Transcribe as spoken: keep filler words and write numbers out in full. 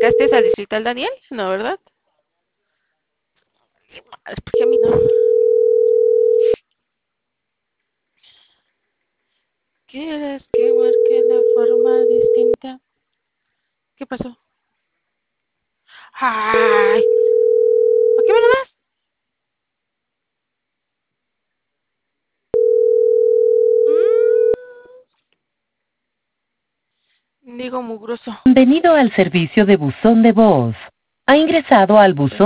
¿Marcaste al distrital Daniel? No, ¿verdad? Es porque a mí no. ¿Quieres que marque de forma distinta? ¿Qué pasó? ¡Ay! ¿Para qué me lo das? Mm, digo mugroso. Bienvenido al servicio de buzón de voz. Ha ingresado al buzón